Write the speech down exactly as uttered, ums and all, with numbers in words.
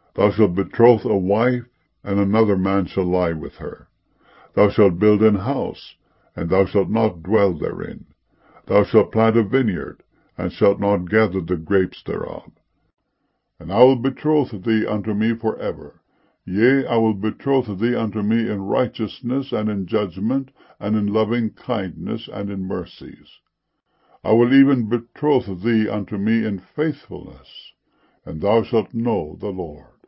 Thou shalt betroth a wife, and another man shall lie with her. Thou shalt build an house, and thou shalt not dwell therein. Thou shalt plant a vineyard, and shalt not gather the grapes thereof. And I will betroth thee unto me for ever. Yea, I will betroth thee unto me in righteousness, and in judgment, and in loving kindness, and in mercies. I will even betroth thee unto me in faithfulness, and thou shalt know the Lord.